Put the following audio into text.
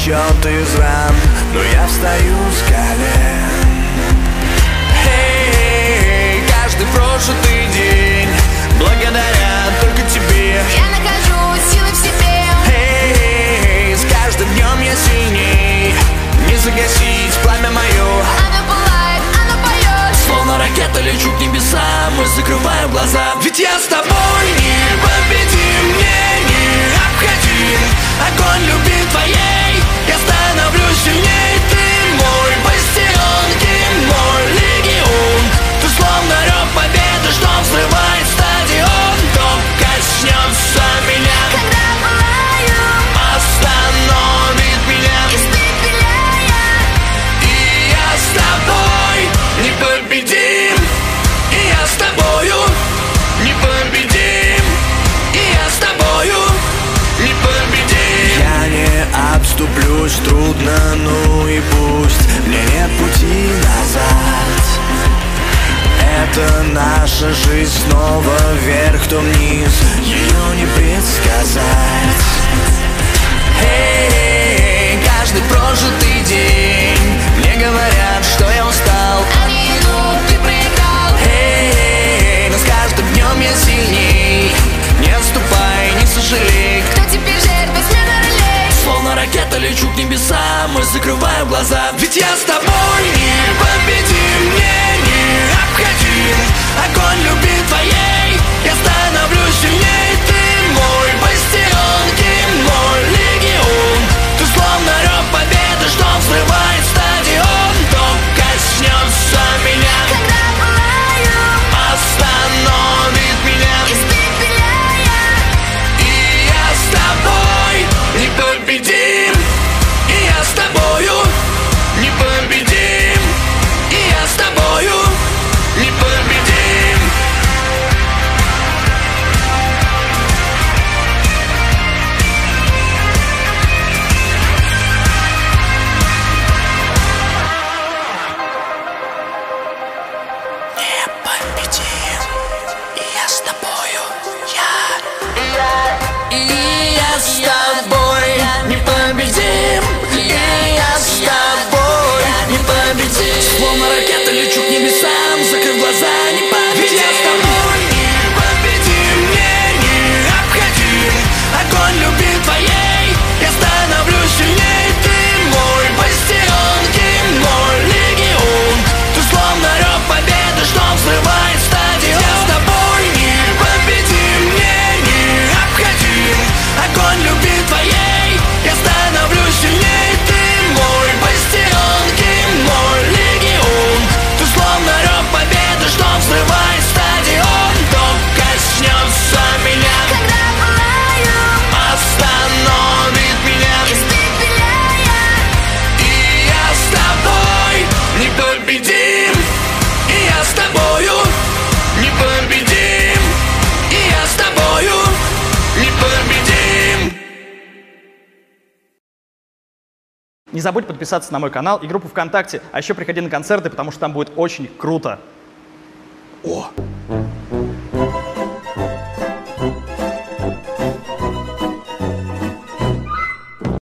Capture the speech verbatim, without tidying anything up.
счет из ран, но я встаю с колен. Эй, каждый прожитый день благодаря только тебе я нахожу силы в себе. Эй, с каждым днем я сильней, не загасить пламя мое. Оно пылает, оно поет. Словно ракета лечу к небесам, мы закрываем глаза. Ведь я с тобой непобедим, мне необходим огонь любви твоей. Я становлюсь сильней, ты мой бастион, ты мой легион. Ты словно рев победы, что взрывает стадион. Кто коснется меня, Когда пылаю, остановит меня. испепеляя. И я с тобой непобедим, и я с тобою непобедим, и я с тобою непобедим. Я не отступлюсь, трудно, ну и пусть, мне нет пути назад. Это наша жизнь, снова вверх, то вниз, ее не предсказать. Эй, каждый прожитый день мне говорят, что я устал. Они идут, ты проиграл. Эй, но с каждым днем я сильней. Не отступай, не сожалей. Кто теперь жертва, смена ролей? Словно ракета лечу к небесам, мы закрываем глаза. Ведь я с тобой непобедим, мне необходим огонь любви твоей. Я становлюсь сильней, ты мой бастион, ты мой легион. Ты словно рев победы, что взрывает стадион. Кто коснется меня, Когда пылаю, остановит меня. испепеляя. И я с тобой непобедим, и я с тобою непобедим, и я с тобою непобедим. Непобедим, и я с тобою, я. И я с тобой непобедим, и я с тобой непобедим. Словно ракета лечу к небесам, закрыв глаза, непобедим. Ведь я с тобой непобедим, мне необходим огонь любви твоей. Я становлюсь сильней, ты мой бастион, ты мой легион. Ты словно рев победы, что взрывает стадион. Я с тобой непобедим, мне необходим огонь любви твоей. Я становлюсь сильней, ты мой бастион, ты мой легион. Ты словно рев победы, что взрывает стадион. Кто коснется меня, Когда пылаю, остановит меня. испепеляя. И я с тобой непобедим, и я с тобою непобедим, и я с тобою непобедим. Не забудь подписаться на мой канал и группу ВКонтакте, а еще приходи на концерты, потому что там будет очень круто. О!